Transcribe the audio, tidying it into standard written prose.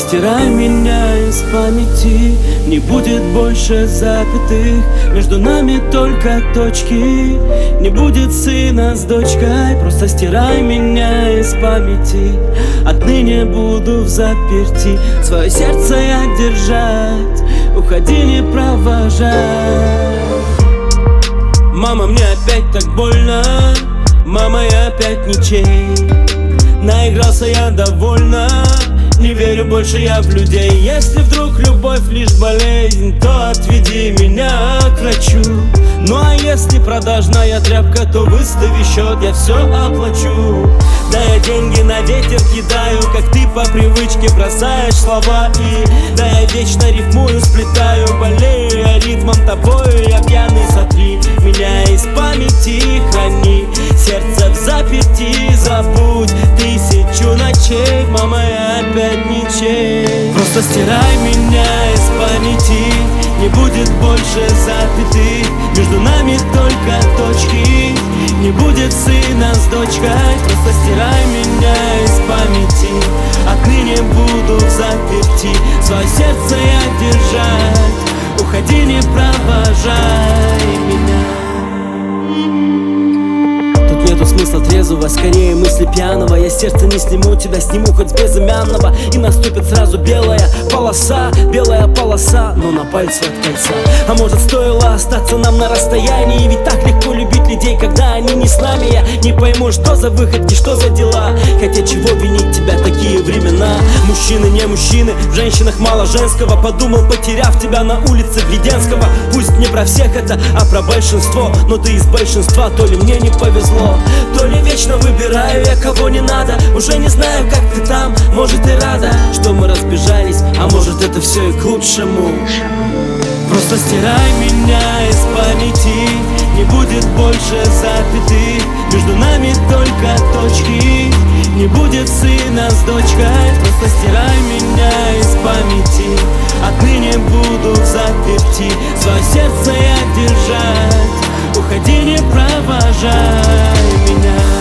стирай меня из памяти. Не будет больше запятых, между нами только точки. Не будет сына с дочкой, просто стирай меня из памяти. Отныне буду в заперти, свое сердце я держать, уходи, не провожай. Мама, мне опять так больно, мама, я опять ничей. Наигрался я довольно, не верю больше я в людей. Если вдруг любовь лишь болезнь, то отведи меня к врачу. Ну а если продажная тряпка, то выстави счет, я все оплачу. Да я деньги на ветер кидаю, как ты по привычке бросаешь слова. И да я вечно рифмую, сплетаю, болею я ритмом тобою. Я пьяный, сотри меня из памяти, храни сердце в заперти, забудь тысячу ночей. Мама, я опять ничей. Просто стирай меня из памяти, не будет больше запятых, между нами только точки. Не будет сына с дочкой, просто стирай меня из памяти. Отныне буду в заперти, свое сердце я держать, уходи, не провожай меня. Нету смысла трезвого, скорее мысли пьяного. Я сердце не сниму, тебя сниму хоть с безымянного. И наступит сразу белая полоса, но на пальце от кольца. А может, стоило остаться нам на расстоянии? Ведь так легко любить людей, когда они не с нами. Я не пойму, что за выходки, что за дела. Хотя чего винить тебя, такие времена. Мужчины не мужчины, в женщинах мало женского. Подумал, потеряв тебя на улице Введенского. Пусть не про всех это, а про большинство. Но ты из большинства, то ли мне не повезло, то ли вечно выбираю я, кого не надо. Уже не знаю, как ты там, может и рада, что мы разбежались, а может это все и к лучшему. Просто стирай меня из памяти, не будет больше запятых, между нами только точки. Не будет сына с дочкой, просто стирай меня из памяти. Отныне буду в заперти, свое сердце я держать, уходи, не провожай меня.